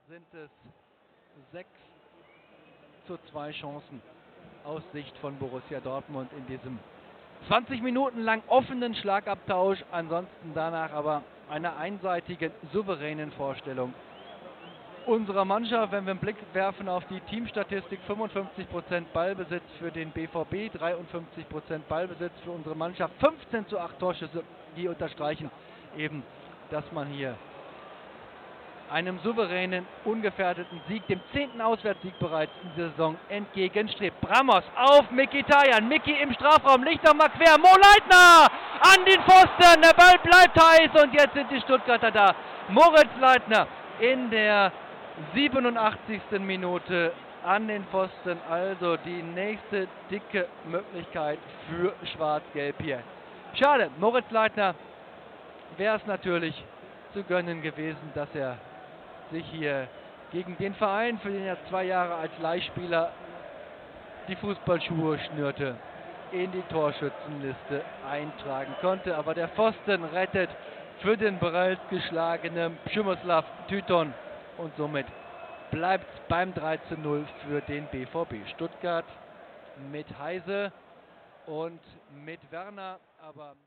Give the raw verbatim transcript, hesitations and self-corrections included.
sind es sechs zu zwei Chancen aus Sicht von Borussia Dortmund in diesem zwanzig Minuten lang offenen Schlagabtausch. Ansonsten danach aber einer einseitigen, souveränen Vorstellung unserer Mannschaft. Wenn wir einen Blick werfen auf die Teamstatistik, fünfundfünfzig Prozent Ballbesitz für den B V B, dreiundfünfzig Prozent Ballbesitz für unsere Mannschaft, fünfzehn zu acht Torschüsse, die unterstreichen eben, dass man hier einem souveränen, ungefährdeten Sieg, dem zehnten Auswärtssieg bereits in dieser Saison entgegenstrebt. Bramos auf Mkhitaryan, Mickey im Strafraum, Licht noch mal quer, Mo Leitner an den Pfosten, der Ball bleibt heiß und jetzt sind die Stuttgarter da. Moritz Leitner in der siebenundachtzigsten Minute an den Pfosten, also die nächste dicke Möglichkeit für Schwarz-Gelb hier. Schade, Moritz Leitner wäre es natürlich zu gönnen gewesen, dass er sich hier gegen den Verein, für den er zwei Jahre als Leihspieler die Fußballschuhe schnürte, in die Torschützenliste eintragen konnte. Aber der Pfosten rettet für den bereits geschlagenen Przemysław Tytoń und somit bleibt es beim drei zu null für den B V B. Stuttgart mit Heise und mit Werner, aber